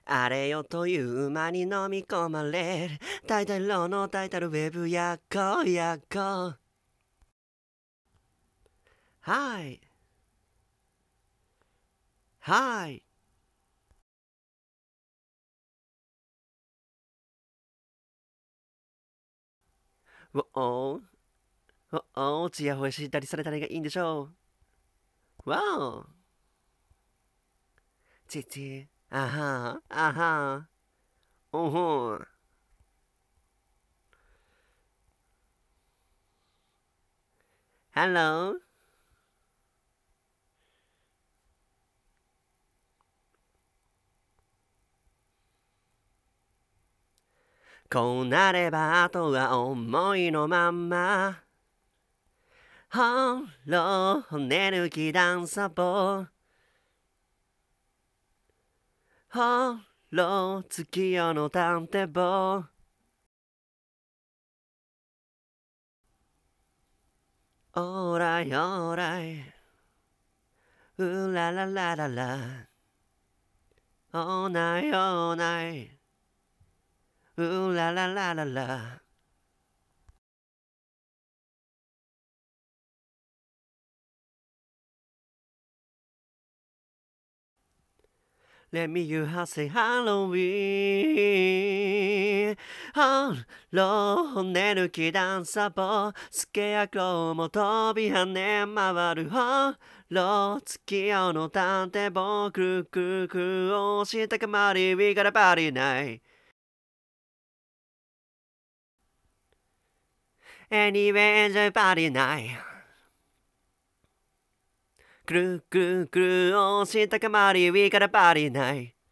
あれよという間に飲み込まれるタイトルのタイトルウェブやこうやこうはいはいおおちやほやしたりされたりがいいんでしょうわおちちあはあはおほんハローこうなればあとは思いのまんまほろ骨抜き段差棒ほろ月夜の探偵棒オーライオーライうらららららオーナイオーナイうららららら Let me you have say Halloween ほろ骨抜き段差棒スケアクロウも飛び跳ね回るほろ月夜の探偵棒くるくるくる押したかまり We got a party night Anyway enjoy party night くるくるくる押したかまり We got a party night